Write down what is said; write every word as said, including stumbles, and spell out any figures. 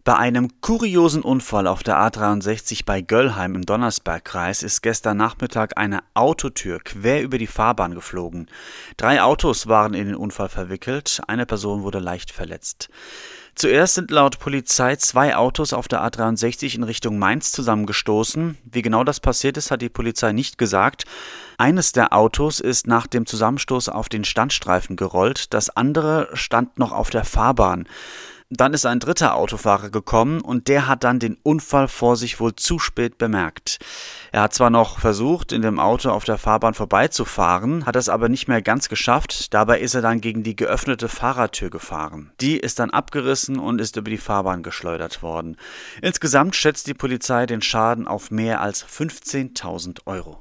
Bei einem kuriosen Unfall auf der A dreiundsechzig bei Göllheim im Donnersbergkreis ist gestern Nachmittag eine Autotür quer über die Fahrbahn geflogen. Drei Autos waren in den Unfall verwickelt, eine Person wurde leicht verletzt. Zuerst sind laut Polizei zwei Autos auf der A dreiundsechzig in Richtung Mainz zusammengestoßen. Wie genau das passiert ist, hat die Polizei nicht gesagt. Eines der Autos ist nach dem Zusammenstoß auf den Standstreifen gerollt, das andere stand noch auf der Fahrbahn. Dann ist ein dritter Autofahrer gekommen und der hat dann den Unfall vor sich wohl zu spät bemerkt. Er hat zwar noch versucht, in dem Auto auf der Fahrbahn vorbeizufahren, hat es aber nicht mehr ganz geschafft. Dabei ist er dann gegen die geöffnete Fahrertür gefahren. Die ist dann abgerissen und ist über die Fahrbahn geschleudert worden. Insgesamt schätzt die Polizei den Schaden auf mehr als fünfzehntausend Euro.